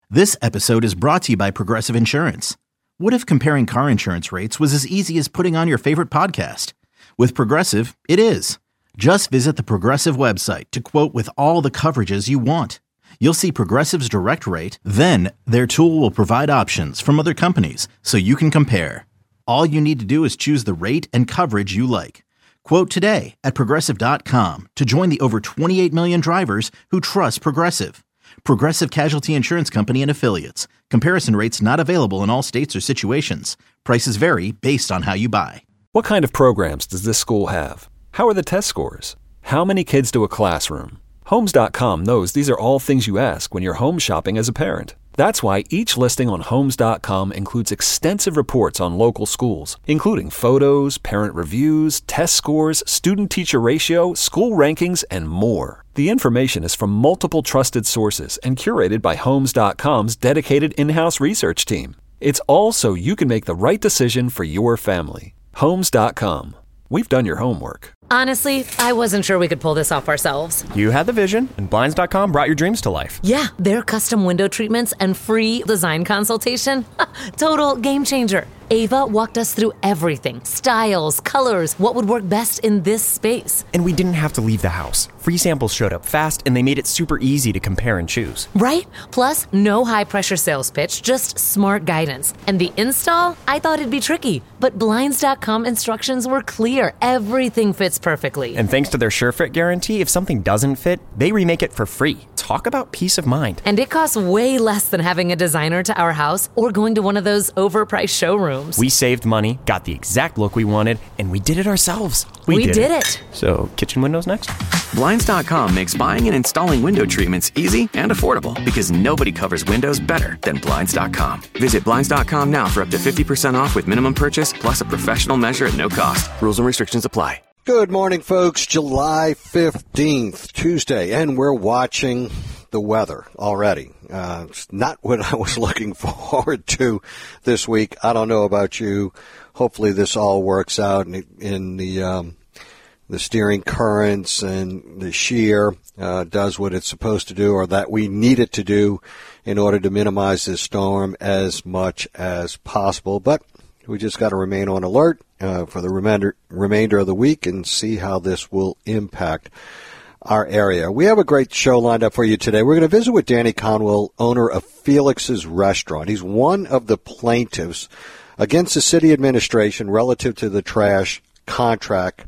This episode is brought to you by Progressive Insurance. What if comparing car insurance rates was as easy as putting on your favorite podcast? With Progressive, it is. Just visit the Progressive website to quote with all the coverages you want. You'll see Progressive's direct rate, then their tool will provide options from other companies so you can compare. All you need to do is choose the rate and coverage you like. Quote today at Progressive.com to join the over 28 million drivers who trust Progressive. Progressive Casualty Insurance Company and Affiliates. Comparison rates not available in all states or situations. Prices vary based on how you buy. What kind of programs does this school have? How are the test scores? How many kids do a classroom? Homes.com knows these are all things you ask when you're home shopping as a parent. That's why each listing on Homes.com includes extensive reports on local schools, including photos, parent reviews, test scores, student-teacher ratio, school rankings, and more. The information is from multiple trusted sources and curated by Homes.com's dedicated in-house research team. It's all so you can make the right decision for your family. Homes.com. We've done your homework. Honestly, I wasn't sure we could pull this off ourselves. You had the vision, and Blinds.com brought your dreams to life. Yeah, their custom window treatments and free design consultation. Total game changer. Ava walked us through everything. Styles, colors, what would work best in this space. And we didn't have to leave the house. Free samples showed up fast, and they made it super easy to compare and choose. Right? Plus, no high-pressure sales pitch, just smart guidance. And the install? I thought it'd be tricky, but Blinds.com instructions were clear. Everything fits perfectly. And thanks to their SureFit guarantee, if something doesn't fit, they remake it for free. Talk about peace of mind. And it costs way less than having a designer to our house or going to one of those overpriced showrooms. We saved money, got the exact look we wanted, and we did it ourselves. We did it. So, kitchen windows next? Blinds.com makes buying and installing window treatments easy and affordable because nobody covers windows better than Blinds.com. Visit Blinds.com now for up to 50% off with minimum purchase plus a professional measure at no cost. Rules and restrictions apply. Good morning, folks. July 15th, Tuesday, and we're watching the weather already. It's not what I was looking forward to this week. I don't know about you. Hopefully this all works out in the steering currents and the shear does what it's supposed to do, or that we need it to do in order to minimize this storm as much as possible. But we just got to remain on alert for the remainder of the week and see how this will impact our area. We have a great show lined up for you today. We're going to visit with Danny Conwell, owner of Felix's Restaurant. He's one of the plaintiffs against the city administration relative to the trash contract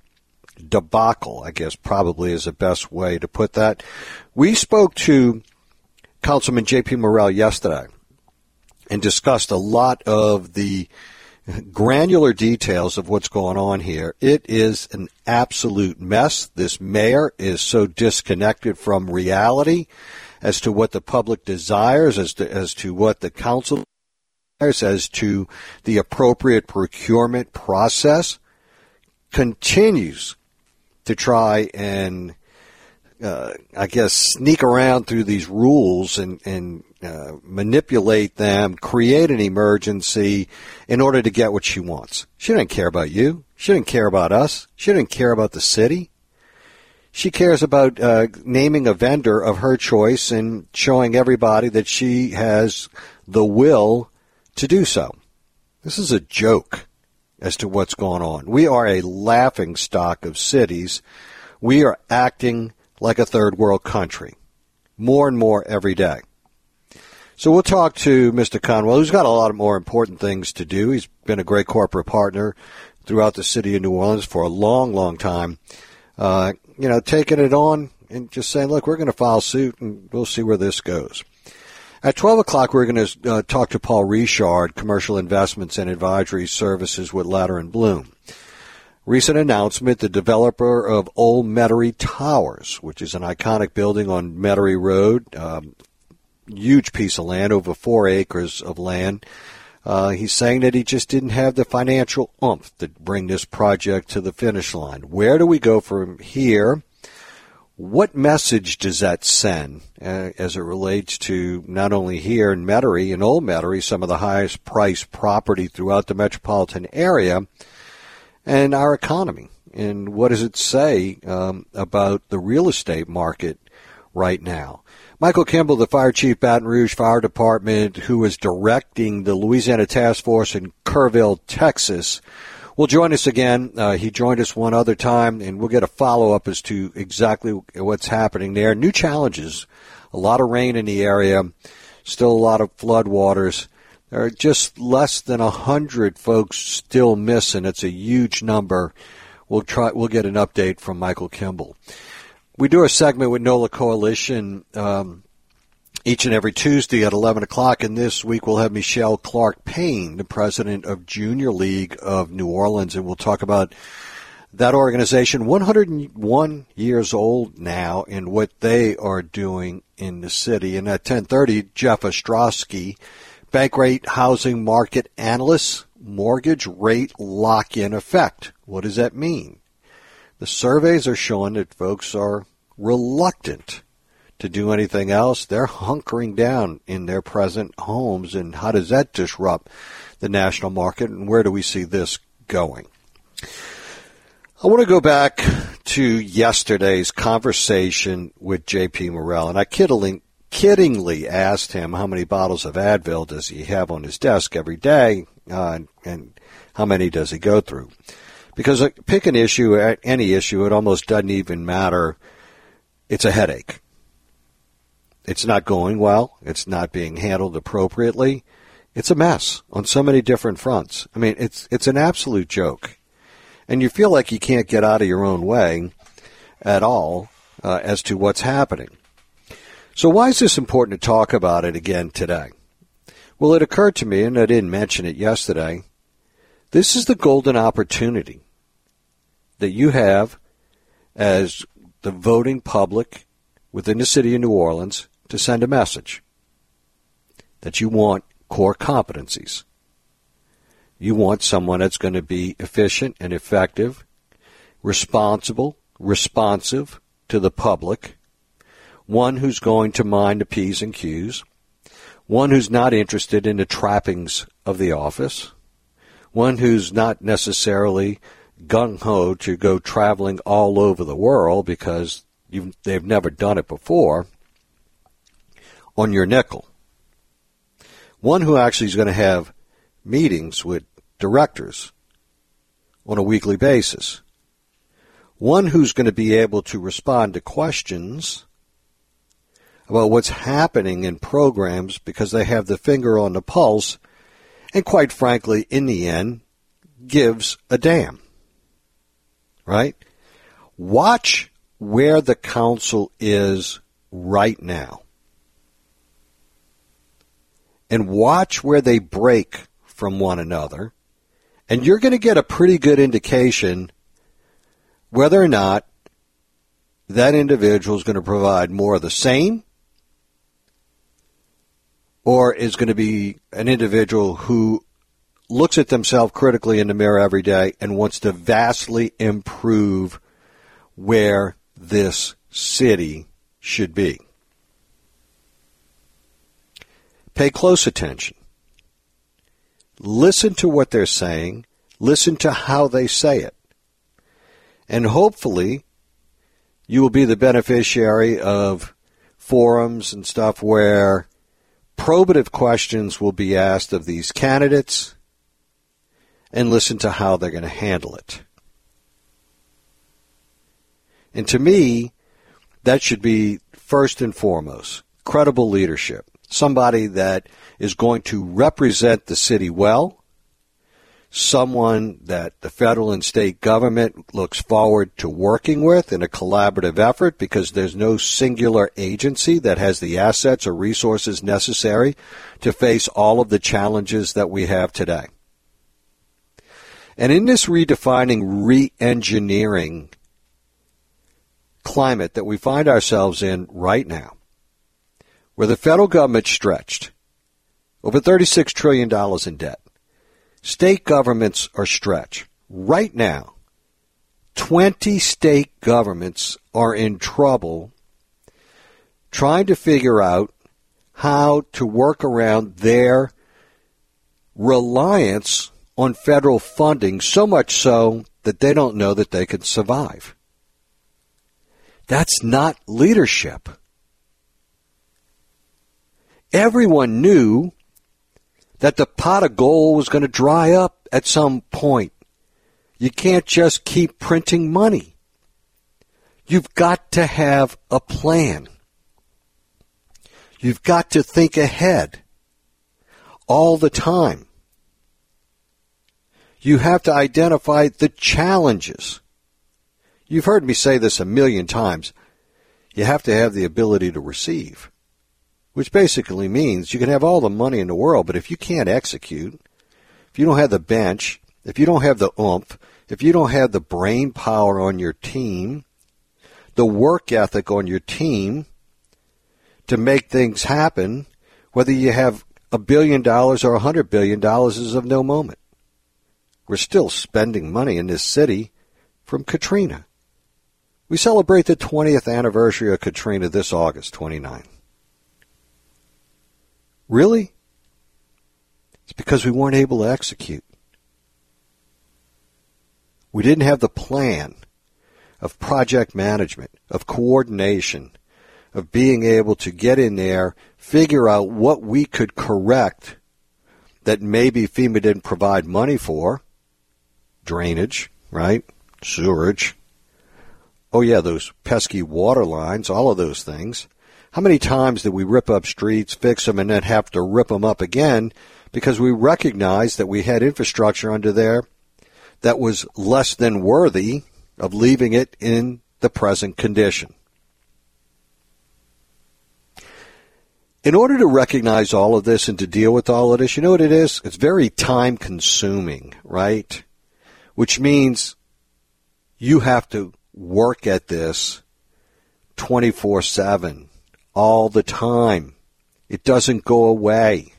debacle, I guess probably is the best way to put that. We spoke to Councilman J.P. Morrell yesterday and discussed a lot of the granular details of what's going on here. It is an absolute mess. This mayor is so disconnected from reality as to what the public desires, as to what the council desires, as to the appropriate procurement process, continues to try and sneak around through these rules and manipulate them, create an emergency in order to get what she wants. She doesn't care about you. She doesn't care about us. She doesn't care about the city. She cares about naming a vendor of her choice and showing everybody that she has the will to do so. This is a joke as to what's going on. We are a laughingstock of cities. We are acting like a third world country, more and more every day. So we'll talk to Mr. Conwell, who's got a lot of more important things to do. He's been a great corporate partner throughout the city of New Orleans for a long, long time. Taking it on and just saying, look, we're going to file suit and we'll see where this goes. At 12 o'clock, we're going to talk to Paul Richard, Commercial Investments and Advisory Services with Latter & Blum. Recent announcement, the developer of Old Metairie Towers, which is an iconic building on Metairie Road, huge piece of land, over 4 acres of land. He's saying that he just didn't have the financial oomph to bring this project to the finish line. Where do we go from here? What message does that send as it relates to not only here in Metairie, in Old Metairie, some of the highest priced property throughout the metropolitan area, and our economy? And what does it say about the real estate market right now? Michael Kimball, the fire chief, Baton Rouge Fire Department, who is directing the Louisiana Task Force in Kerrville, Texas, will join us again. He joined us one other time, and we'll get a follow-up as to exactly what's happening there. New challenges, a lot of rain in the area, still a lot of floodwaters. There are just less than 100 folks still missing. It's a huge number. We'll get an update from Michael Kimball. We do a segment with NOLA Coalition each and every Tuesday at 11 o'clock, and this week we'll have Michelle Clark-Payne, the president of Junior League of New Orleans, and we'll talk about that organization, 101 years old now, and what they are doing in the city. And at 10:30, Jeff Ostrowski, bank rate housing market analyst, mortgage rate lock-in effect. What does that mean? The surveys are showing that folks are reluctant to do anything else. They're hunkering down in their present homes, and how does that disrupt the national market, and where do we see this going? I want to go back to yesterday's conversation with J.P. Morrell, and I kiddingly asked him how many bottles of Advil does he have on his desk every day, and how many does he go through. Because pick an issue, any issue, it almost doesn't even matter. It's a headache. It's not going well. It's not being handled appropriately. It's a mess on so many different fronts. I mean, it's an absolute joke. And you feel like you can't get out of your own way at all as to what's happening. So why is this important to talk about it again today? Well, it occurred to me, and I didn't mention it yesterday, this is the golden opportunity that you have as the voting public within the city of New Orleans to send a message that you want core competencies. You want someone that's going to be efficient and effective, responsible, responsive to the public, one who's going to mind the P's and Q's, one who's not interested in the trappings of the office, one who's not necessarily gung-ho to go traveling all over the world because they've never done it before, on your nickel. One who actually is going to have meetings with directors on a weekly basis. One who's going to be able to respond to questions about what's happening in programs because they have the finger on the pulse, and quite frankly, in the end, gives a damn. Right? Watch where the council is right now. And watch where they break from one another. And you're going to get a pretty good indication whether or not that individual is going to provide more of the same, or is going to be an individual who looks at themselves critically in the mirror every day and wants to vastly improve where this city should be. Pay close attention. Listen to what they're saying. Listen to how they say it. And hopefully you will be the beneficiary of forums and stuff where probative questions will be asked of these candidates, and listen to how they're going to handle it. And to me, that should be first and foremost, credible leadership. Somebody that is going to represent the city well, someone that the federal and state government looks forward to working with in a collaborative effort, because there's no singular agency that has the assets or resources necessary to face all of the challenges that we have today. And in this redefining, re-engineering climate that we find ourselves in right now, where the federal government stretched over $36 trillion in debt, state governments are stretched. Right now, 20 state governments are in trouble trying to figure out how to work around their reliance on federal funding, so much so that they don't know that they can survive. That's not leadership. Everyone knew that the pot of gold was going to dry up at some point. You can't just keep printing money. You've got to have a plan. You've got to think ahead all the time. You have to identify the challenges. You've heard me say this a million times. You have to have the ability to receive, which basically means you can have all the money in the world, but if you can't execute, if you don't have the bench, if you don't have the oomph, if you don't have the brain power on your team, the work ethic on your team to make things happen, whether you have $1 billion or $100 billion is of no moment. We're still spending money in this city from Katrina. We celebrate the 20th anniversary of Katrina this August 29. Really? It's because we weren't able to execute. We didn't have the plan of project management, of coordination, of being able to get in there, figure out what we could correct that maybe FEMA didn't provide money for. Drainage, right? Sewerage. Oh, yeah, those pesky water lines, all of those things. How many times did we rip up streets, fix them, and then have to rip them up again because we recognized that we had infrastructure under there that was less than worthy of leaving it in the present condition? In order to recognize all of this and to deal with all of this, you know what it is? It's very time-consuming, right? Which means you have to work at this 24/7, all the time. It doesn't go away.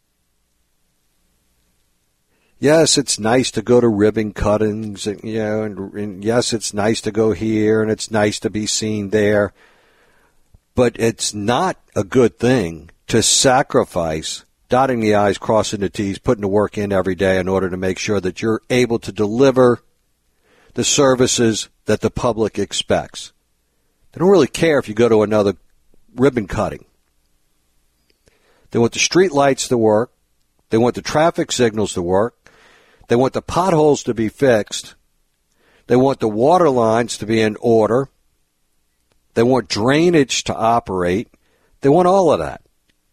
Yes, it's nice to go to ribbon cuttings, and yes, it's nice to go here, and it's nice to be seen there. But it's not a good thing to sacrifice dotting the I's, crossing the T's, putting the work in every day in order to make sure that you're able to deliver the services that the public expects. They don't really care if you go to another ribbon cutting. They want the street lights to work. They want the traffic signals to work. They want the potholes to be fixed. They want the water lines to be in order. They want drainage to operate. They want all of that.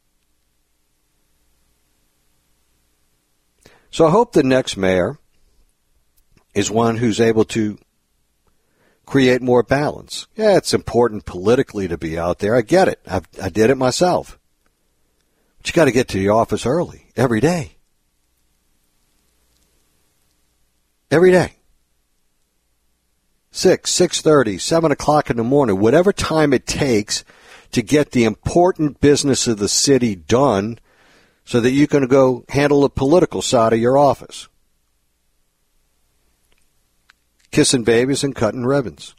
So I hope the next mayor is one who's able to create more balance. Yeah, it's important politically to be out there. I get it. I did it myself. But you got to get to the office early, every day. Every day. 6, 6:30, 7 o'clock in the morning, whatever time it takes to get the important business of the city done so that you can go handle the political side of your office. Kissing babies and cutting ribbons.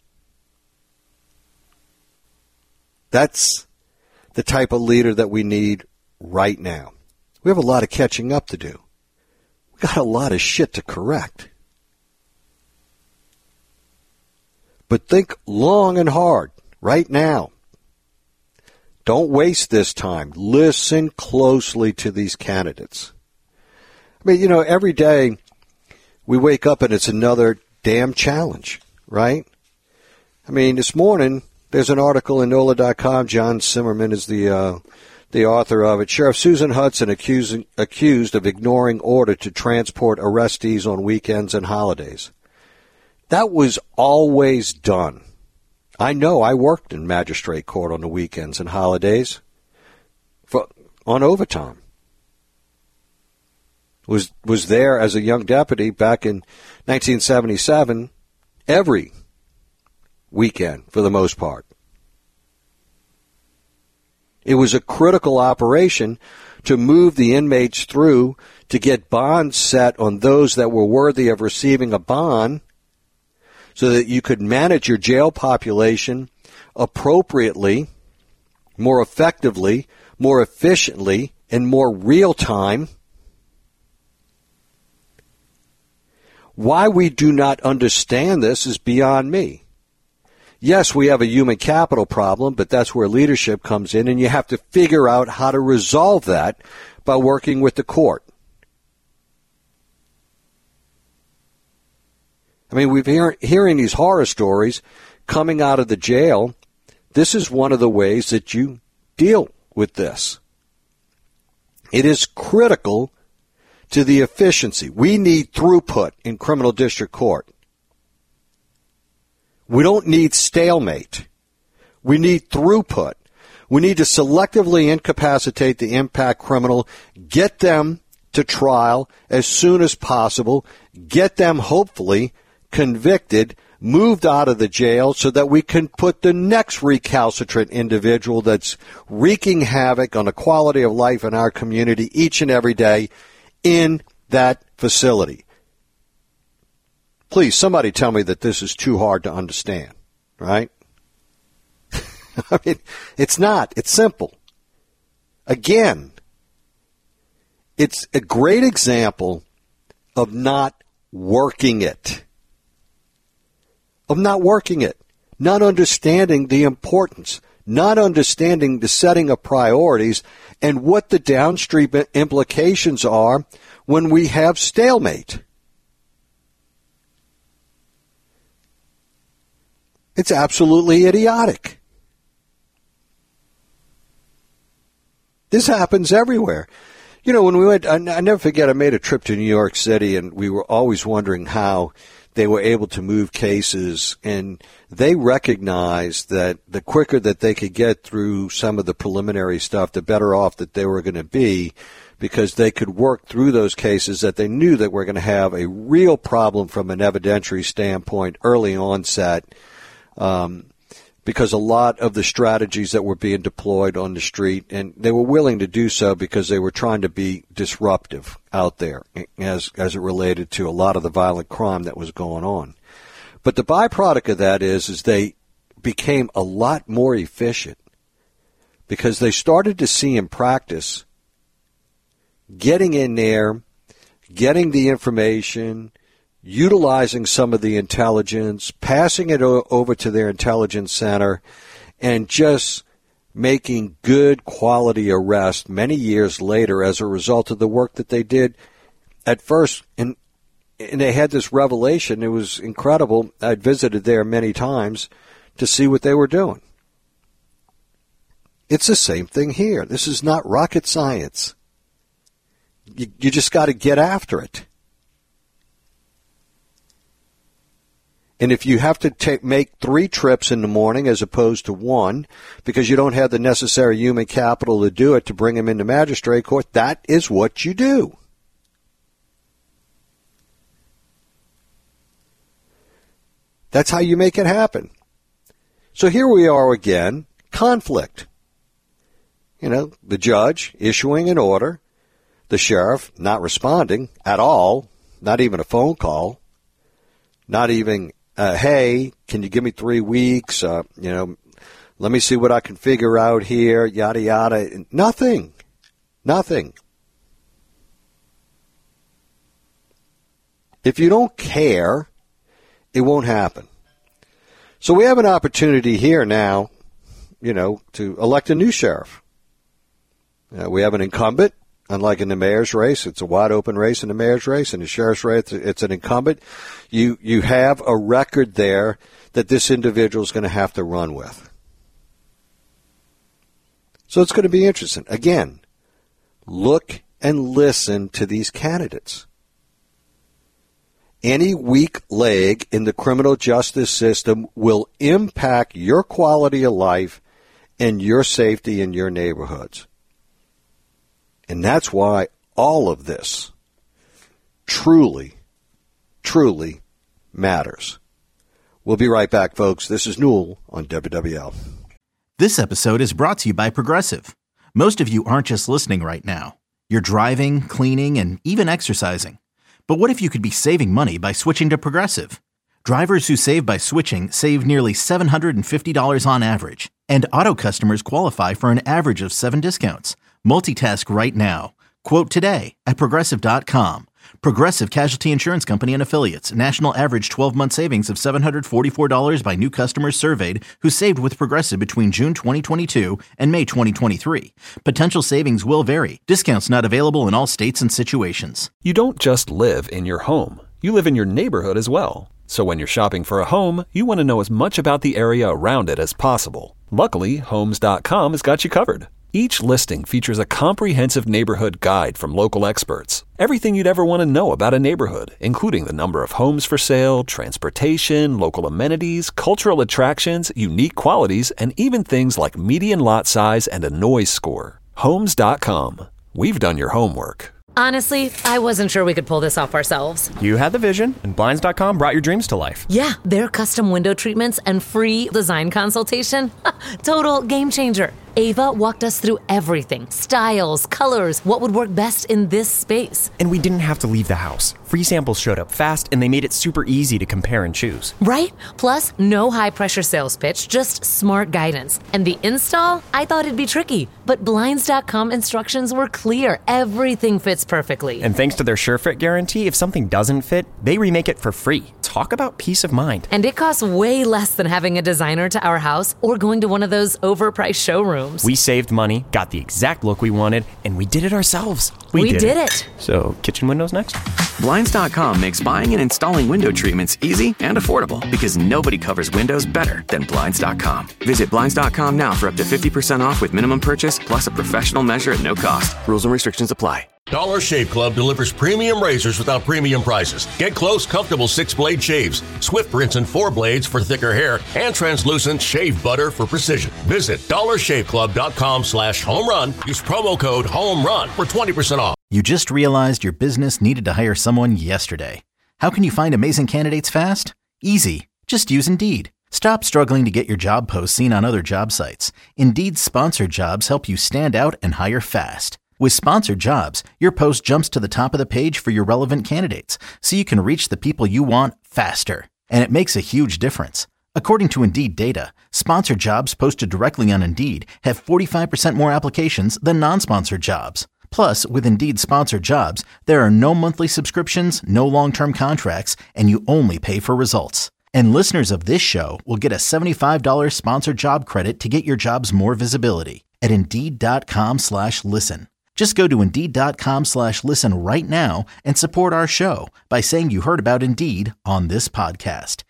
That's the type of leader that we need right now. We have a lot of catching up to do. We've got a lot of shit to correct. But think long and hard right now. Don't waste this time. Listen closely to these candidates. I mean, every day we wake up and it's another damn challenge, right? I mean, this morning there's an article in NOLA.com. John Zimmerman is the author of it. Sheriff Susan Hudson accused of ignoring order to transport arrestees on weekends and holidays. That was always done. I know. I worked in magistrate court on the weekends and holidays on overtime. Was there as a young deputy back in 1977 every weekend for the most part. It was a critical operation to move the inmates through to get bonds set on those that were worthy of receiving a bond, so that you could manage your jail population appropriately, more effectively, more efficiently, and more real time. Why we do not understand this is beyond me. Yes, we have a human capital problem, but that's where leadership comes in, and you have to figure out how to resolve that by working with the court. I mean, we've hearing these horror stories coming out of the jail. This is one of the ways that you deal with this. It is critical to the efficiency. We need throughput in criminal district court. We don't need stalemate. We need throughput. We need to selectively incapacitate the impact criminal, get them to trial as soon as possible, get them hopefully convicted, moved out of the jail so that we can put the next recalcitrant individual that's wreaking havoc on the quality of life in our community each and every day in that facility. Please, somebody tell me that this is too hard to understand, right? I mean, it's not. It's simple. Again, it's a great example of not working it. Of not working it, not understanding the importance, not understanding the setting of priorities and what the downstream implications are when we have stalemate. It's absolutely idiotic. This happens everywhere. You know, when we went, I never forget, I made a trip to New York City, and we were always wondering how they were able to move cases, and they recognized that the quicker that they could get through some of the preliminary stuff, the better off that they were going to be, because they could work through those cases that they knew that were going to have a real problem from an evidentiary standpoint, early onset, because a lot of the strategies that were being deployed on the street, and they were willing to do so because they were trying to be disruptive out there as it related to a lot of the violent crime that was going on. But the byproduct of that is they became a lot more efficient because they started to see in practice getting in there, getting the information, utilizing some of the intelligence, passing it over to their intelligence center, and just making good quality arrests many years later as a result of the work that they did at first. And they had this revelation. It was incredible. I'd visited there many times to see what they were doing. It's the same thing here. This is not rocket science. You just got to get after it. And if you have to make 3 trips in the morning as opposed to 1 because you don't have the necessary human capital to do it to bring them into magistrate court, that is what you do. That's how you make it happen. So here we are again, conflict. You know, the judge issuing an order, the sheriff not responding at all, not even a phone call, not even hey, can you give me 3 weeks? Let me see what I can figure out here, yada, yada. Nothing. If you don't care, it won't happen. So we have an opportunity here now, to elect a new sheriff. We have an incumbent. Unlike in the mayor's race, it's a wide open race in the mayor's race. In the sheriff's race, it's an incumbent. You have a record there that this individual is going to have to run with. So it's going to be interesting. Again, look and listen to these candidates. Any weak leg in the criminal justice system will impact your quality of life and your safety in your neighborhoods. And that's why all of this truly, truly matters. We'll be right back, folks. This is Newell on WWL. This episode is brought to you by Progressive. Most of you aren't just listening right now. You're driving, cleaning, and even exercising. But what if you could be saving money by switching to Progressive? Drivers who save by switching save nearly $750 on average. And auto customers qualify for an average of 7 discounts. Multitask right now. Quote today at Progressive.com. Progressive Casualty Insurance Company and Affiliates. National average 12-month savings of $744 by new customers surveyed who saved with Progressive between June 2022 and May 2023. Potential savings will vary. Discounts not available in all states and situations. You don't just live in your home. You live in your neighborhood as well. So when you're shopping for a home, you want to know as much about the area around it as possible. Luckily, Homes.com has got you covered. Each listing features a comprehensive neighborhood guide from local experts. Everything you'd ever want to know about a neighborhood, including the number of homes for sale, transportation, local amenities, cultural attractions, unique qualities, and even things like median lot size and a noise score. Homes.com. We've done your homework. Honestly, I wasn't sure we could pull this off ourselves. You had the vision, and Blinds.com brought your dreams to life. Yeah, their custom window treatments and free design consultation. Total game changer. Ava walked us through everything. Styles, colors, what would work best in this space. And we didn't have to leave the house. Free samples showed up fast, and they made it super easy to compare and choose. Right? Plus, no high-pressure sales pitch, just smart guidance. And the install? I thought it'd be tricky, but Blinds.com instructions were clear. Everything fits perfectly. And thanks to their SureFit guarantee, if something doesn't fit, they remake it for free. Talk about peace of mind. And it costs way less than having a designer to our house or going to one of those overpriced showrooms. We saved money, got the exact look we wanted, and we did it ourselves. We did it. So, kitchen windows next? Blinds.com makes buying and installing window treatments easy and affordable because nobody covers windows better than Blinds.com. Visit Blinds.com now for up to 50% off with minimum purchase plus a professional measure at no cost. Rules and restrictions apply. Dollar Shave Club delivers premium razors without premium prices. Get close, comfortable 6-blade shaves, swift rinse and 4 blades for thicker hair, and translucent shave butter for precision. Visit dollarshaveclub.com/homerun. Use promo code HOMERUN for 20% off. You just realized your business needed to hire someone yesterday. How can you find amazing candidates fast? Easy. Just use Indeed. Stop struggling to get your job posts seen on other job sites. Indeed's sponsored jobs help you stand out and hire fast. With sponsored jobs, your post jumps to the top of the page for your relevant candidates, so you can reach the people you want faster. And it makes a huge difference. According to Indeed data, sponsored jobs posted directly on Indeed have 45% more applications than non-sponsored jobs. Plus, with Indeed sponsored jobs, there are no monthly subscriptions, no long-term contracts, and you only pay for results. And listeners of this show will get a $75 sponsored job credit to get your jobs more visibility at Indeed.com/listen. Just go to Indeed.com/listen right now and support our show by saying you heard about Indeed on this podcast.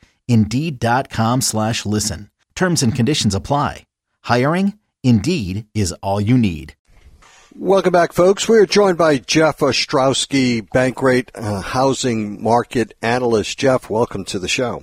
Indeed.com/listen. Terms and conditions apply. Hiring? Indeed is all you need. Welcome back, folks. We are joined by Jeff Ostrowski, Bankrate housing market analyst. Jeff, welcome to the show.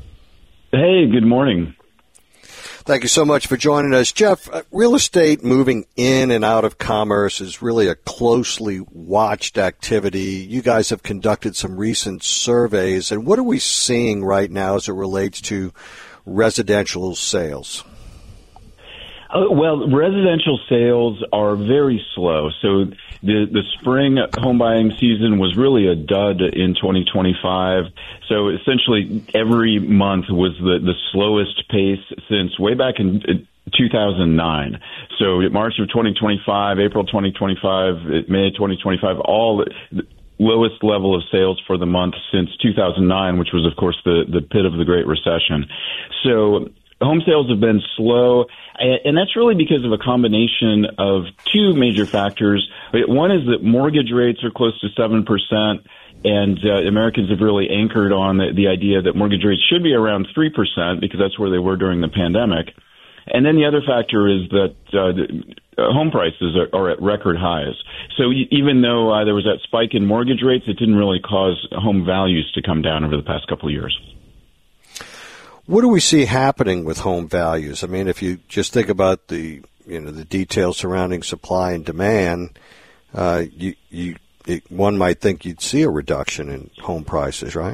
Hey, good morning. Thank you so much for joining us. Jeff, real estate moving in and out of commerce is really a closely watched activity. You guys have conducted some recent surveys, and what are we seeing right now as it relates to residential sales? Well, residential sales are very slow. So the spring home buying season was really a dud in 2025. So essentially every month was the slowest pace since way back in 2009. So March of 2025, April 2025, May 2025, all the lowest level of sales for the month since 2009, which was, of course, the pit of the Great Recession. So home sales have been slow, and that's really because of a combination of two major factors. One is that mortgage rates are close to 7%, and Americans have really anchored on the idea that mortgage rates should be around 3% because that's where they were during the pandemic. And then the other factor is that home prices are at record highs. So even though there was that spike in mortgage rates, it didn't really cause home values to come down over the past couple of years. What do we see happening with home values? I mean, if you just think about the details surrounding supply and demand, one might think you'd see a reduction in home prices, right?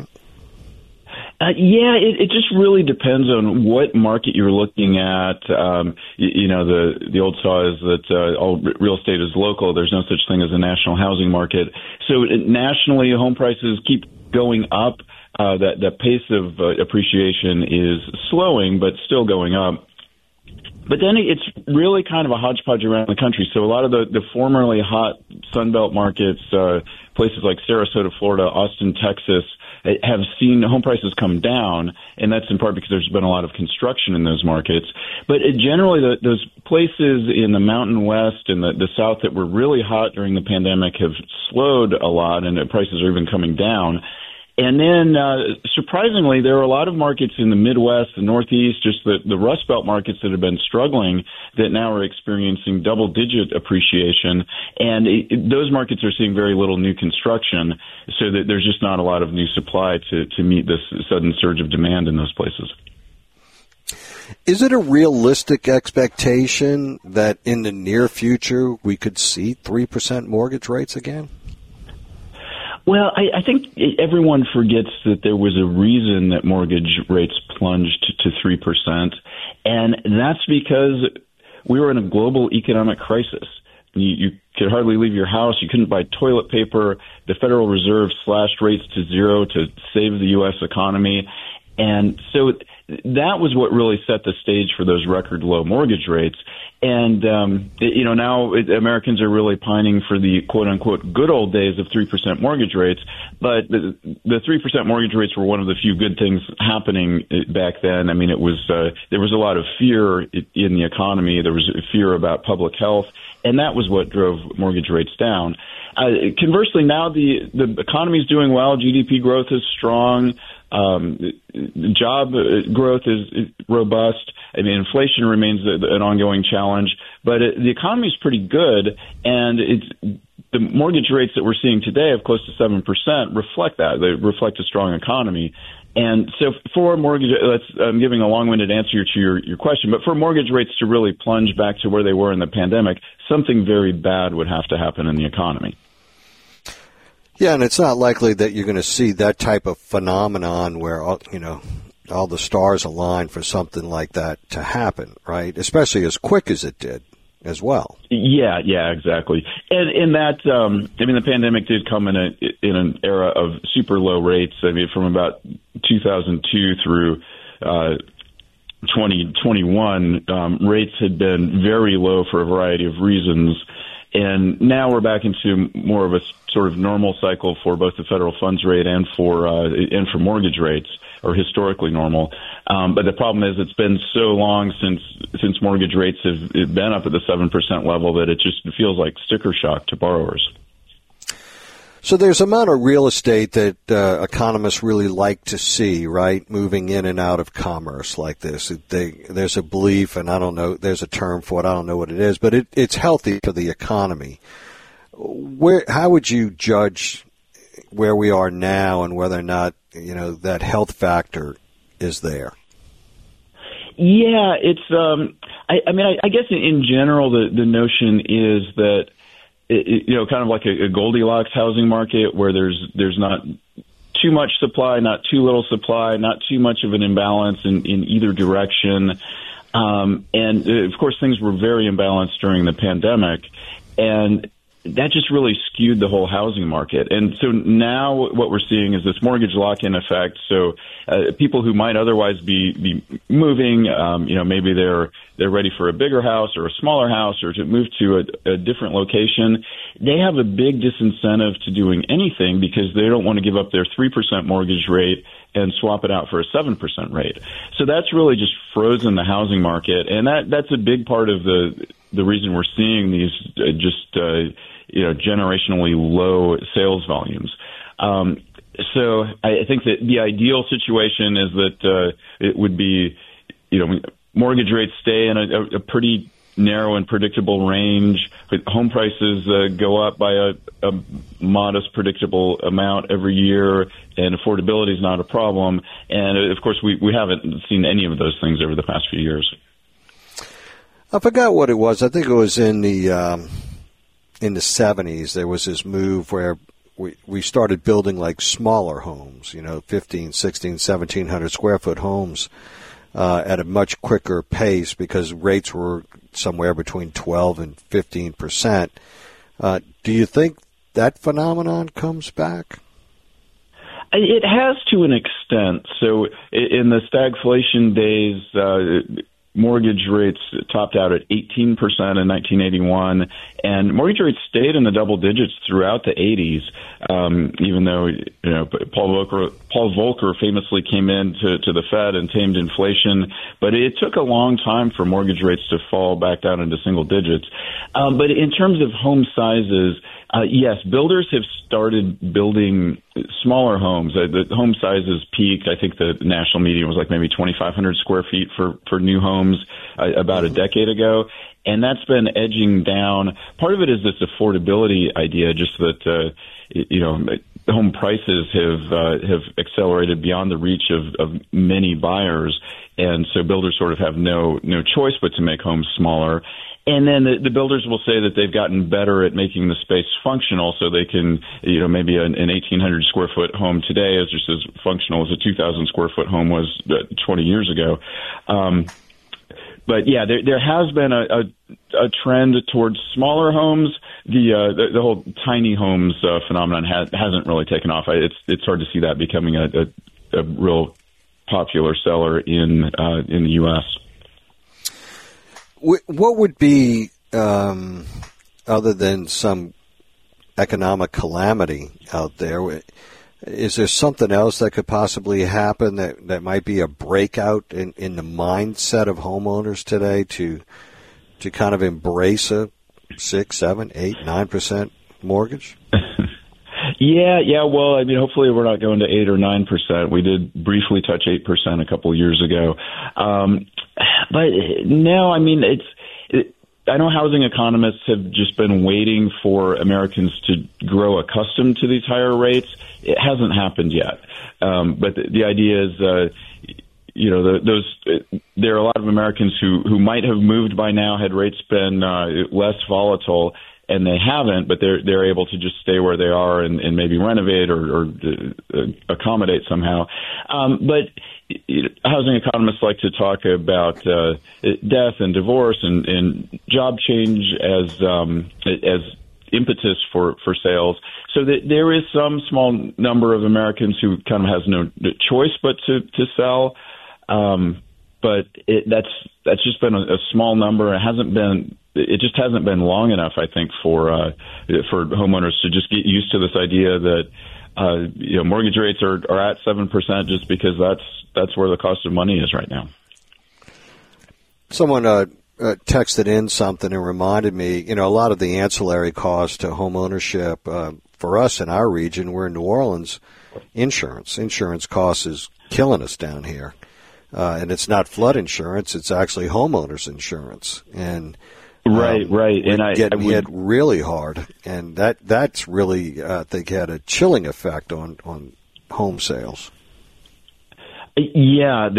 It just really depends on what market you're looking at. The old saw is that all real estate is local. There's no such thing as a national housing market. So nationally, home prices keep going up. The pace of appreciation is slowing, but still going up. But then it's really kind of a hodgepodge around the country. So a lot of the formerly hot Sunbelt markets, places like Sarasota, Florida, Austin, Texas, have seen home prices come down, and that's in part because there's been a lot of construction in those markets. But generally, those places in the Mountain West and the South that were really hot during the pandemic have slowed a lot, and the prices are even coming down. And then, surprisingly, there are a lot of markets in the Midwest, the Northeast, just the Rust Belt markets that have been struggling that now are experiencing double-digit appreciation. And those markets are seeing very little new construction, so that there's just not a lot of new supply to meet this sudden surge of demand in those places. Is it a realistic expectation that in the near future we could see 3% mortgage rates again? Well, I think everyone forgets that there was a reason that mortgage rates plunged to 3%, and that's because we were in a global economic crisis. You could hardly leave your house. You couldn't buy toilet paper. The Federal Reserve slashed rates to zero to save the U.S. economy. And so that was what really set the stage for those record low mortgage rates. And, now Americans are really pining for the quote unquote good old days of 3% mortgage rates. But the 3% mortgage rates were one of the few good things happening back then. I mean, it was, there was a lot of fear in the economy. There was fear about public health, and that was what drove mortgage rates down. Conversely, now the economy is doing well. GDP growth is strong. Job growth is robust. I mean, inflation remains an ongoing challenge, but the economy is pretty good, and the mortgage rates that we're seeing today of close to 7% reflect that. They reflect a strong economy. And so for mortgage, I'm giving a long-winded answer to your question, but for mortgage rates to really plunge back to where they were in the pandemic, something very bad would have to happen in the economy. Yeah, and it's not likely that you're going to see that type of phenomenon where, all the stars align for something like that to happen, right? Especially as quick as it did as well. Yeah, exactly. And in that, the pandemic did come in an era of super low rates. I mean, from about 2002 through 2021, rates had been very low for a variety of reasons. And now we're back into more of a sort of normal cycle for both the federal funds rate and for mortgage rates, or historically normal. But the problem is it's been so long since mortgage rates have been up at the 7% level that it just feels like sticker shock to borrowers. So there's an amount of real estate that economists really like to see, right, moving in and out of commerce like this. There's a belief, and I don't know, there's a term for it, I don't know what it is, but it's healthy for the economy. How would you judge where we are now and whether or not, that health factor is there? Yeah, it's, I guess in general, the notion is that, kind of like a Goldilocks housing market where there's not too much supply, not too little supply, not too much of an imbalance in either direction. And of course, things were very imbalanced during the pandemic, and that just really skewed the whole housing market. And so now what we're seeing is this mortgage lock-in effect. So people who might otherwise be moving, maybe they're ready for a bigger house or a smaller house or to move to a different location, they have a big disincentive to doing anything because they don't want to give up their 3% mortgage rate and swap it out for a 7% rate. So that's really just frozen the housing market, and that's a big part of the reason we're seeing these generationally low sales volumes. So I think that the ideal situation is that it would be, mortgage rates stay in a pretty narrow and predictable range. Home prices go up by a modest, predictable amount every year, and affordability is not a problem. And, of course, we haven't seen any of those things over the past few years. I forgot what it was. I think it was in the 70s. There was this move where we started building like smaller homes, 15, 16, 1,700 square foot homes at a much quicker pace because rates were somewhere between 12 and 15%. Do you think that phenomenon comes back? It has to an extent. So in the stagflation days, mortgage rates topped out at 18% in 1981, and mortgage rates stayed in the double digits throughout the 80s. Even though Paul Volcker famously came in to the Fed and tamed inflation, but it took a long time for mortgage rates to fall back down into single digits. But in terms of home sizes, yes, builders have started building smaller homes. The home sizes peaked. I think the national median was like maybe 2,500 square feet for new homes about a decade ago. And that's been edging down. Part of it is this affordability idea, just that, home prices have accelerated beyond the reach of many buyers. And so builders sort of have no choice but to make homes smaller. And then the builders will say that they've gotten better at making the space functional, so they can, maybe an 1,800 square foot home today is just as functional as a 2,000 square foot home was 20 years ago. But yeah, there has been a trend towards smaller homes. The whole tiny homes phenomenon hasn't really taken off. It's hard to see that becoming a real popular seller in the U.S. What would be, other than some economic calamity out there, is there something else that could possibly happen that might be a breakout in the mindset of homeowners today to kind of embrace a 6, 7, 8, 9% mortgage? Yeah. Well, I mean, hopefully we're not going to 8 or 9%. We did briefly touch 8% a couple of years ago. But no, I mean, I know housing economists have just been waiting for Americans to grow accustomed to these higher rates. It hasn't happened yet. But the idea is, there are a lot of Americans who might have moved by now had rates been less volatile, and they haven't, but they're able to just stay where they are and maybe renovate or accommodate somehow. But housing economists like to talk about death and divorce and job change as impetus for sales. So that there is some small number of Americans who kind of has no choice but to sell. But that's just been a small number. It just hasn't been long enough, I think, for homeowners to just get used to this idea that mortgage rates are at 7% just because that's where the cost of money is right now. Someone texted in something and reminded me, a lot of the ancillary costs to home ownership for us in our region, we're in New Orleans, insurance costs is killing us down here. And it's not flood insurance, it's actually homeowners insurance. And Right. And I getting hit really hard, and that's really, I think, had a chilling effect on home sales. Yeah,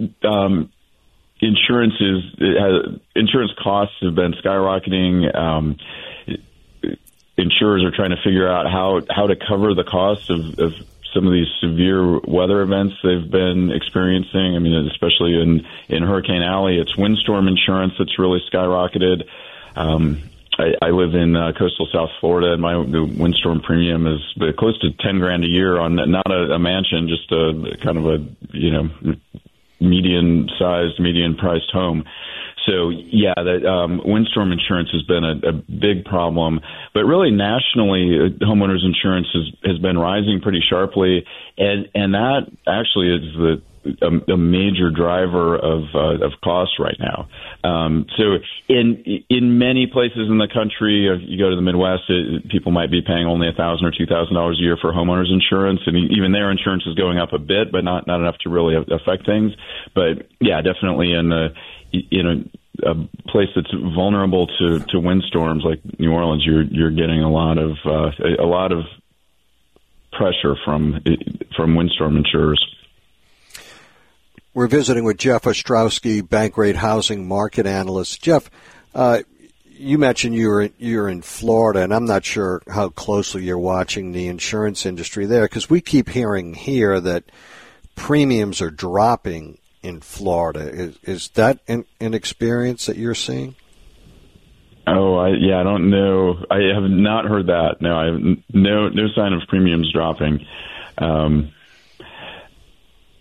insurance costs have been skyrocketing. Insurers are trying to figure out how to cover the cost of some of these severe weather events they've been experiencing. I mean, especially in Hurricane Alley, it's windstorm insurance that's really skyrocketed. I live in coastal South Florida, and the windstorm premium is close to $10,000 a year on not a mansion, just a kind of a median-sized, median-priced home. So yeah, that windstorm insurance has been a big problem, but really nationally, homeowners insurance has been rising pretty sharply, and that actually is a major driver of costs right now. So in many places in the country, you go to the Midwest, people might be paying only $1,000 or $2,000 a year for homeowners insurance, and even their insurance is going up a bit, but not enough to really affect things. But yeah, definitely in a place that's vulnerable to windstorms like New Orleans, you're getting a lot of pressure from windstorm insurers. We're visiting with Jeff Ostrowski, Bankrate housing market analyst. Jeff, you mentioned you're in Florida, and I'm not sure how closely you're watching the insurance industry there, because we keep hearing here that premiums are dropping in Florida. Is that an experience that you're seeing? Oh, I don't know. I have not heard that. No, I have no sign of premiums dropping.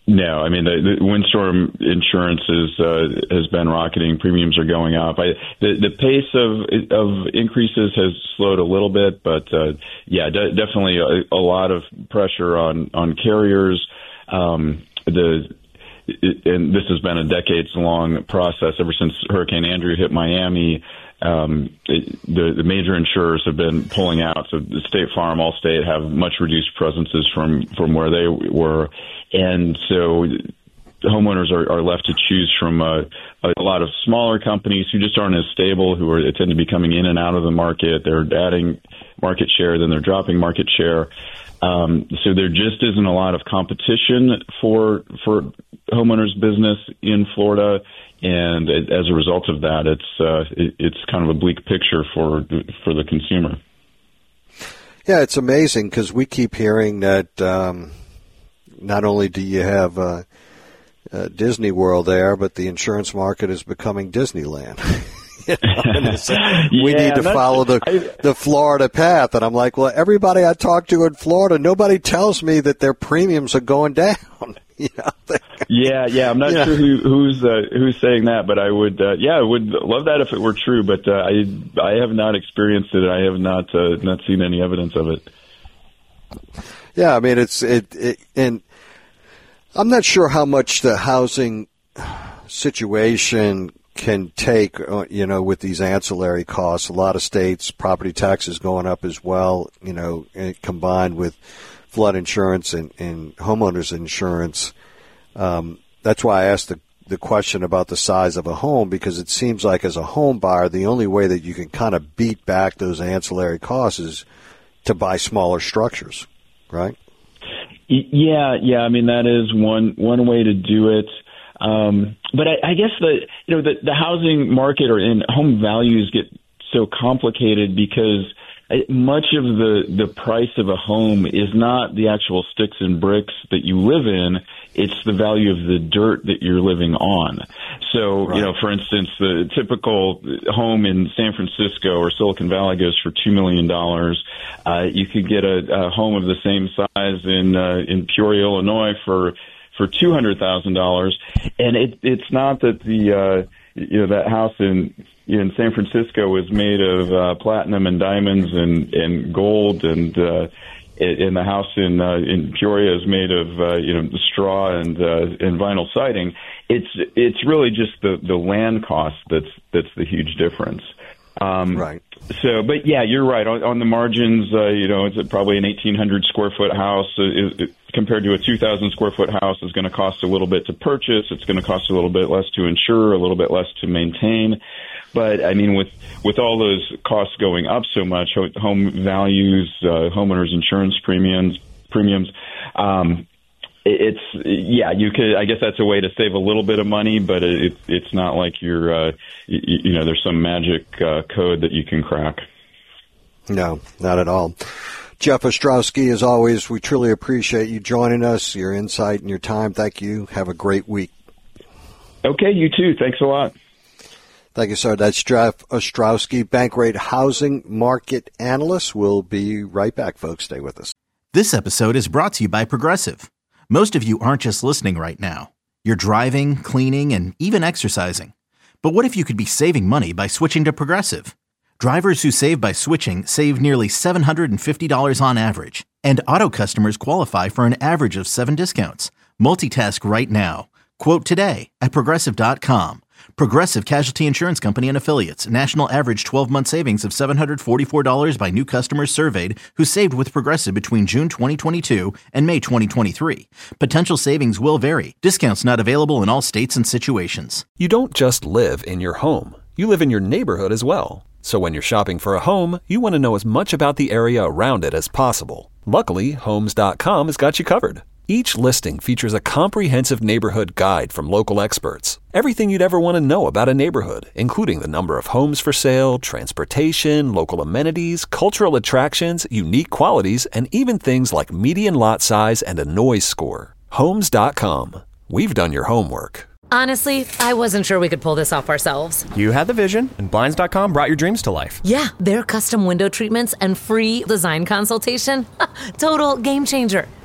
No, I mean the windstorm insurance has been rocketing. Premiums are going up. The pace of increases has slowed a little bit, but definitely a lot of pressure on carriers. And this has been a decades-long process ever since Hurricane Andrew hit Miami. The major insurers have been pulling out. So State Farm, Allstate have much reduced presences from where they were. And so homeowners are left to choose from a lot of smaller companies who just aren't as stable, who tend to be coming in and out of the market. They're adding market share, then they're dropping market share. So there just isn't a lot of competition for homeowners business in Florida. And as a result of that, it's kind of a bleak picture for the consumer. Yeah, it's amazing because we keep hearing that not only do you have Disney World there, but the insurance market is becoming Disneyland. We need to follow the Florida path. And I'm like, well, everybody I talk to in Florida, nobody tells me that their premiums are going down. I'm not sure who's saying that, but I would love that if it were true, but I have not experienced it. I have not seen any evidence of it. Yeah, I mean and I'm not sure how much the housing situation can take, with these ancillary costs. A lot of states, property taxes going up as well, combined with flood insurance and homeowners insurance. That's why I asked the question about the size of a home, because it seems like as a home buyer, the only way that you can kind of beat back those ancillary costs is to buy smaller structures, right? Yeah. I mean, that is one way to do it. But I guess the housing market or in home values get so complicated because much of the price of a home is not the actual sticks and bricks that you live in. It's the value of the dirt that you're living on. So, right. For instance, the typical home in San Francisco or Silicon Valley goes for $2 million. You could get a home of the same size in Peoria, Illinois for $200,000. And it's not that that house in San Francisco was made of platinum and diamonds and gold, and the house in Peoria is made of straw and vinyl siding. It's really just the land cost that's the huge difference. Right. So, but yeah, you're right. On the margins, it's probably an 1,800 square foot house compared to a 2,000 square foot house is going to cost a little bit to purchase. It's going to cost a little bit less to insure, a little bit less to maintain. But I mean, with all those costs going up so much, home values, homeowners insurance premiums, you could. I guess that's a way to save a little bit of money, but it's not like you're, there's some magic code that you can crack. No, not at all. Jeff Ostrowski, as always, we truly appreciate you joining us, your insight and your time. Thank you. Have a great week. Okay, you too. Thanks a lot. Thank you, sir. That's Jeff Ostrowski, Bankrate Housing Market Analyst. We'll be right back, folks. Stay with us. This episode is brought to you by Progressive. Most of you aren't just listening right now. You're driving, cleaning, and even exercising. But what if you could be saving money by switching to Progressive? Drivers who save by switching save nearly $750 on average. And auto customers qualify for an average of 7 discounts. Multitask right now. Quote today at Progressive.com. Progressive Casualty Insurance Company and Affiliates. National average 12-month savings of $744 by new customers surveyed who saved with Progressive between June 2022 and May 2023. Potential savings will vary. Discounts not available in all states and situations. You don't just live in your home. You live in your neighborhood as well. So when you're shopping for a home, you want to know as much about the area around it as possible. Luckily, Homes.com has got you covered. Each listing features a comprehensive neighborhood guide from local experts. Everything you'd ever want to know about a neighborhood, including the number of homes for sale, transportation, local amenities, cultural attractions, unique qualities, and even things like median lot size and a noise score. Homes.com. We've done your homework. Honestly, I wasn't sure we could pull this off ourselves. You had the vision, and Blinds.com brought your dreams to life. Yeah, their custom window treatments and free design consultation. Total game changer.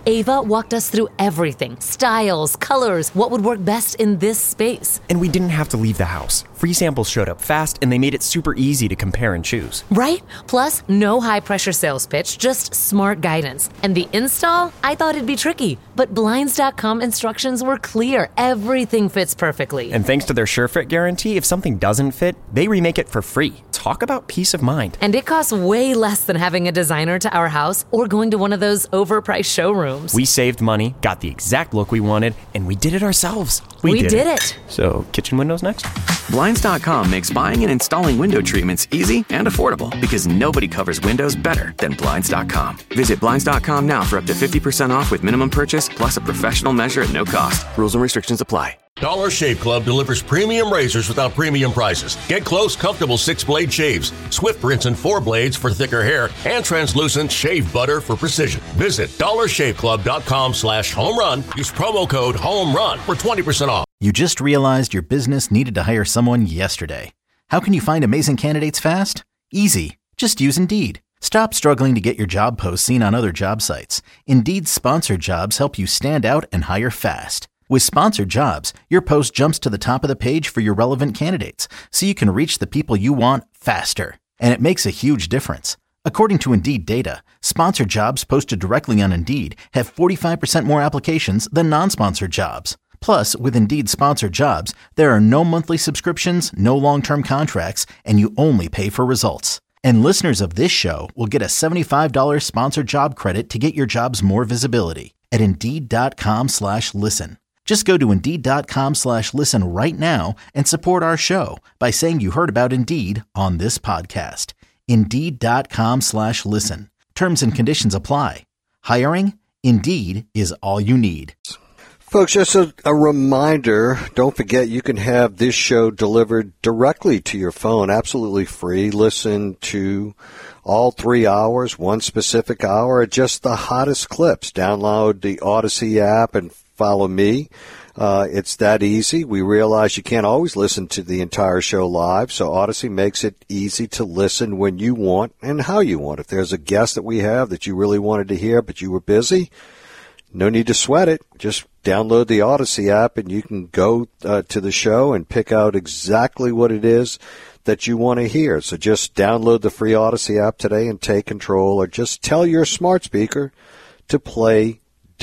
Ava walked us through everything: styles, colors, what would work best in this space. And we didn't have to leave the house. Free samples showed up fast, and they made it super easy to compare and choose. Right? Plus, no high-pressure sales pitch, just smart guidance. And the install? I thought it'd be tricky, but Blinds.com instructions were clear. Everything fits perfectly. And thanks to their SureFit guarantee, if something doesn't fit, they remake it for free. Talk about peace of mind. And it costs way less than having a designer to our house or going to one of those overpriced showrooms. We saved money, got the exact look we wanted, and we did it ourselves. We did it. So, kitchen windows next? Blinds.com makes buying and installing window treatments easy and affordable because nobody covers windows better than Blinds.com. Visit Blinds.com now for up to 50% off with minimum purchase plus a professional measure at no cost. Rules and restrictions apply. Dollar Shave Club delivers premium razors without premium prices. Get close, comfortable 6-blade shaves, Swift rinse and 4 blades for thicker hair, and translucent shave butter for precision. Visit dollarshaveclub.com/home run. Use promo code HOMERUN for 20% off. You just realized your business needed to hire someone yesterday. How can you find amazing candidates fast? Easy. Just use Indeed. Stop struggling to get your job posts seen on other job sites. Indeed's sponsored jobs help you stand out and hire fast. With sponsored jobs, your post jumps to the top of the page for your relevant candidates, so you can reach the people you want faster. And it makes a huge difference. According to Indeed data, sponsored jobs posted directly on Indeed have 45% more applications than non-sponsored jobs. Plus, with Indeed sponsored jobs, there are no monthly subscriptions, no long-term contracts, and you only pay for results. And listeners of this show will get a $75 sponsored job credit to get your jobs more visibility at Indeed.com/listen. Just go to Indeed.com/listen right now and support our show by saying you heard about Indeed on this podcast. Indeed.com/listen. Terms and conditions apply. Hiring? Indeed is all you need. Folks, just a reminder, don't forget you can have this show delivered directly to your phone, absolutely free. Listen to all 3 hours, one specific hour, just the hottest clips. Download the Odyssey app and follow me. It's that easy. We realize you can't always listen to the entire show live, so Odyssey makes it easy to listen when you want and how you want. If there's a guest that we have that you really wanted to hear but you were busy, no need to sweat it. Just download the Odyssey app and you can go to the show and pick out exactly what it is that you want to hear. So just download the free Odyssey app today and take control, or just tell your smart speaker to play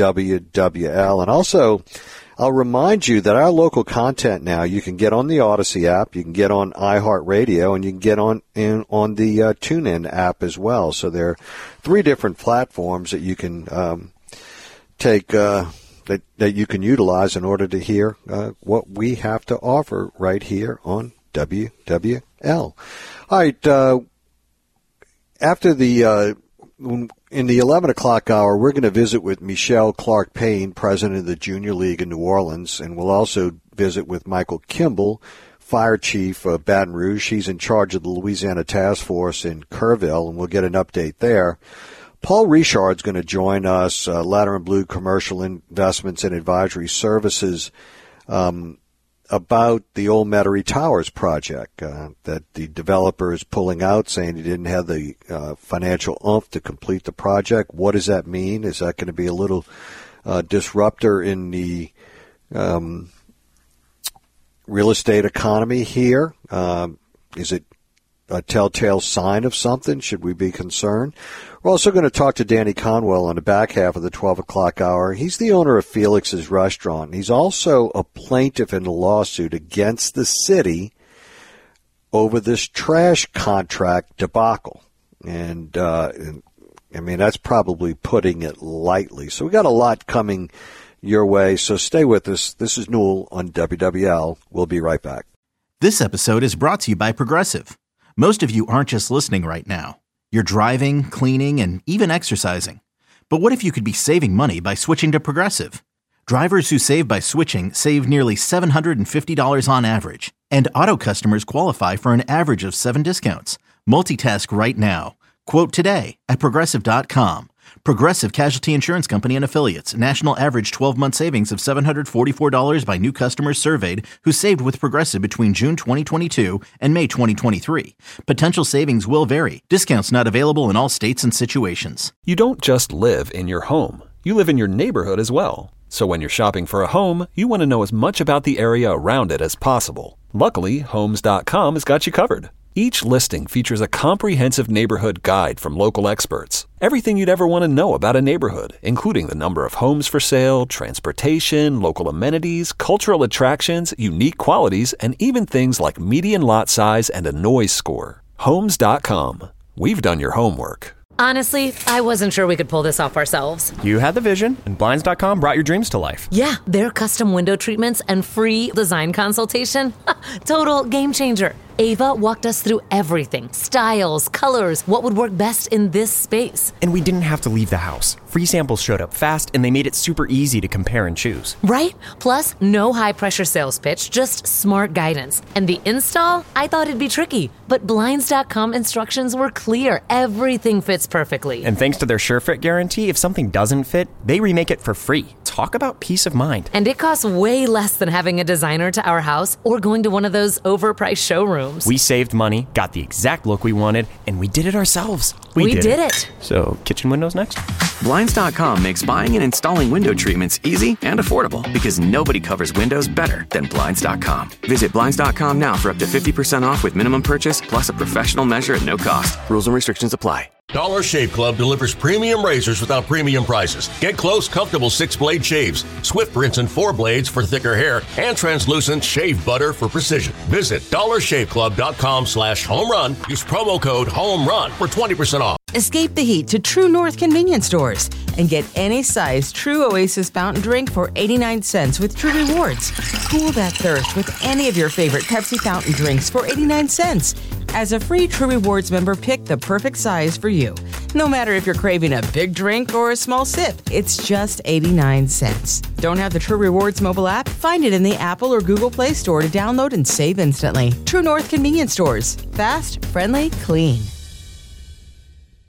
WWL. And also, I'll remind you that our local content now, you can get on the Odyssey app, you can get on iHeartRadio, and you can get on the TuneIn app as well. So there are 3 different platforms that you can take that you can utilize in order to hear what we have to offer right here on WWL. All right, after the in the 11 o'clock hour, we're going to visit with Michelle Clark Payne, president of the Junior League in New Orleans, and we'll also visit with Michael Kimball, fire chief of Baton Rouge. He's in charge of the Louisiana Task Force in Kerrville, and we'll get an update there. Paul Richard's going to join us, Ladder & Blue Commercial Investments and Advisory Services, about the Old Metairie Towers project that the developer is pulling out, saying he didn't have the financial oomph to complete the project. What does that mean? Is that going to be a little disruptor in the real estate economy here? Is it a telltale sign of something? Should we be concerned? We're also going to talk to Danny Conwell on the back half of the 12 o'clock hour. He's the owner of Felix's Restaurant. He's also a plaintiff in a lawsuit against the city over this trash contract debacle. And, I mean, that's probably putting it lightly. So we got a lot coming your way, so stay with us. This is Newell on WWL. We'll be right back. This episode is brought to you by Progressive. Most of you aren't just listening right now. You're driving, cleaning, and even exercising. But what if you could be saving money by switching to Progressive? Drivers who save by switching save nearly $750 on average. And auto customers qualify for an average of 7 discounts. Multitask right now. Quote today at Progressive.com. Progressive Casualty Insurance Company and Affiliates. National average 12-month savings of $744 by new customers surveyed who saved with Progressive between June 2022 and May 2023. Potential savings will vary. Discounts not available in all states and situations. You don't just live in your home. You live in your neighborhood as well. So when you're shopping for a home, you want to know as much about the area around it as possible. Luckily, Homes.com has got you covered. Each listing features a comprehensive neighborhood guide from local experts. Everything you'd ever want to know about a neighborhood, including the number of homes for sale, transportation, local amenities, cultural attractions, unique qualities, and even things like median lot size and a noise score. Homes.com. We've done your homework. Honestly, I wasn't sure we could pull this off ourselves. You had the vision, and Blinds.com brought your dreams to life. Yeah, their custom window treatments and free design consultation. Total game changer. Ava walked us through everything. Styles, colors, what would work best in this space. And we didn't have to leave the house. Free samples showed up fast, and they made it super easy to compare and choose. Right? Plus, no high-pressure sales pitch, just smart guidance. And the install? I thought it'd be tricky, but Blinds.com instructions were clear. Everything fits perfectly. And thanks to their SureFit guarantee, if something doesn't fit, they remake it for free. Talk about peace of mind. And it costs way less than having a designer to our house or going to one of those overpriced showrooms. We saved money, got the exact look we wanted, and we did it ourselves. We did it. So, kitchen windows next? Blinds.com makes buying and installing window treatments easy and affordable because nobody covers windows better than Blinds.com. Visit Blinds.com now for up to 50% off with minimum purchase plus a professional measure at no cost. Rules and restrictions apply. Dollar Shave Club delivers premium razors without premium prices. Get close, comfortable 6-blade shaves, Swift rinse and 4 blades for thicker hair, and translucent shave butter for precision. Visit dollarshaveclub.com/home run. Use promo code HOMERUN for 20% off. Escape the heat to True North convenience stores and get any size True Oasis fountain drink for 89 cents with True Rewards. Cool that thirst with any of your favorite Pepsi fountain drinks for 89 cents. As a free True Rewards member, pick the perfect size for you. No matter if you're craving a big drink or a small sip, it's just 89 cents. Don't have the True Rewards mobile app? Find it in the Apple or Google Play Store to download and save instantly. True North convenience stores. Fast, friendly, clean.